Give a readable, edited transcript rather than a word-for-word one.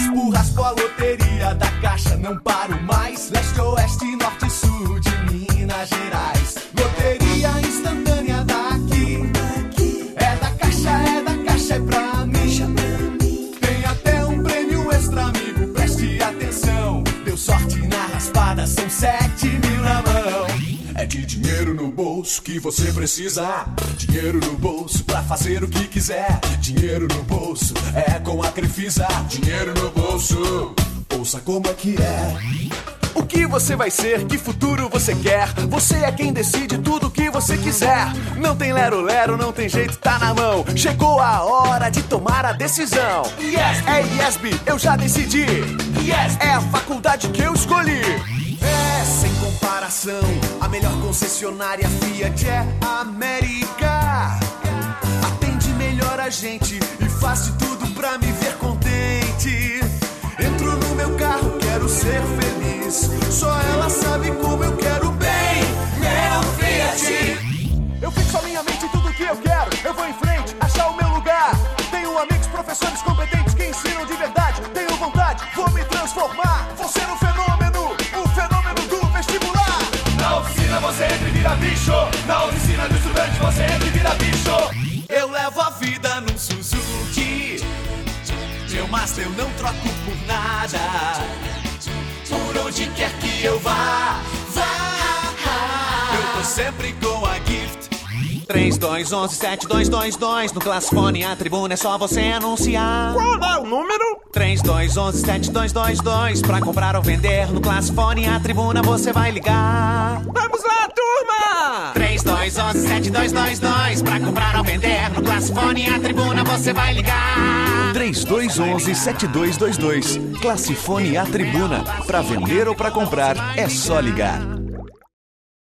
raspo a loteria da Caixa, não paro mais. Leste, oeste, norte e sul de Minas Gerais. Loteria instantânea daqui. É da Caixa, é pra mim. Tem até um prêmio extra, amigo, preste atenção. Deu sorte na raspada, são 7 mil na mão. É de dinheiro no bolso que você precisa. Dinheiro no bolso pra fazer o que quiser. Dinheiro no bolso é com a Crefisa. Dinheiro no bolso, ouça como é que é. O que você vai ser, que futuro você quer? Você é quem decide tudo o que você quiser. Não tem lero-lero, não tem jeito, tá na mão. Chegou a hora de tomar a decisão. Yes, é IESB, eu já decidi. Yes, é a faculdade que eu escolhi. É sem comparação, a melhor concessionária Fiat é a América. Atende melhor a gente e faz de tudo pra me ver contente. Entro no meu carro, quero ser feliz. Só ela sabe como eu quero bem, meu Fiat. Eu fixo a minha mente em tudo que eu quero. Eu vou em frente, achar o meu lugar. Tenho amigos, professores competentes que ensinam de verdade. Tenho vontade, vou me transformar. Vou ser um fenômeno, o fenômeno do vestibular. Na oficina você entra e vira bicho. Na oficina do estudante você entra e vira bicho. Eu levo a vida num Suzuki. Meu Master eu não troco por nada. Por onde quer que eu vá, eu tô sempre com a Gift. 3211-7222. No Classfone a tribuna é só você anunciar. Qual é o número? 3211-7222. Pra comprar ou vender no Classfone a tribuna você vai ligar. Vamos lá, turma! 3211-7222. Pra comprar ou vender no Classfone a tribuna você vai ligar. 3211-7222. Classifone a tribuna. Pra vender ou pra comprar, é só ligar.